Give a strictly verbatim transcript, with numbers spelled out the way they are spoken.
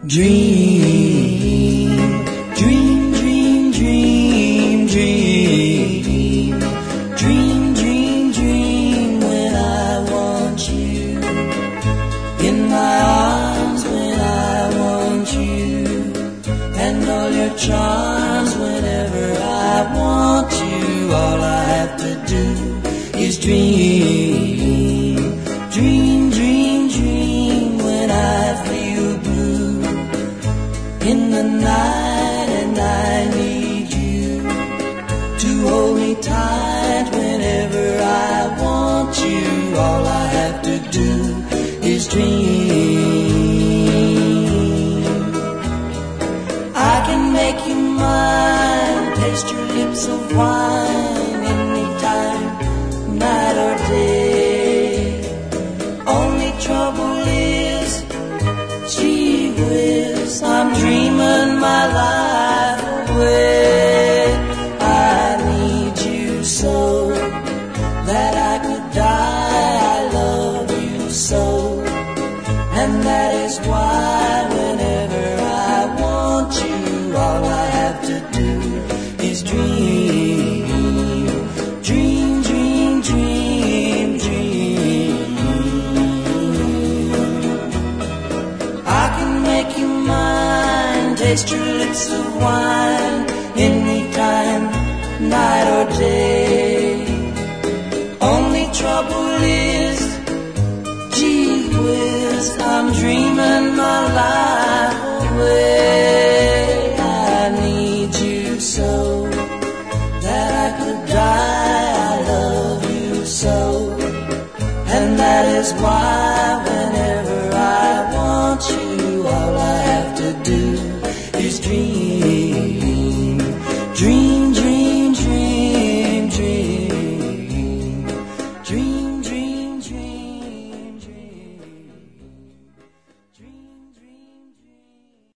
Dream, dream, dream, dream, dream, dream, dream, dream when I want you in my arms, when I want you, and all your charms whenever I want you. All I have to do is dream, dream, dream, dream when I feel blue in the night, and I need you to hold me tight whenever I want you. All I have to do is dream. I can make you mine, taste your lips of wine anytime, night or day. Only trouble is, gee whiz, I'm dreaming my life away. I need you so that I could die. I love you so, and that is why whenever I want you, all I have to do is dream, dream, dream, dream, dream. I can make you mine, taste your lips of wine anytime, night or day. Only trouble is, gee whiz, I'm dreaming my life away. I need you so that I could die. I love you so, and that is why whenever I want you, all I have to do is dream.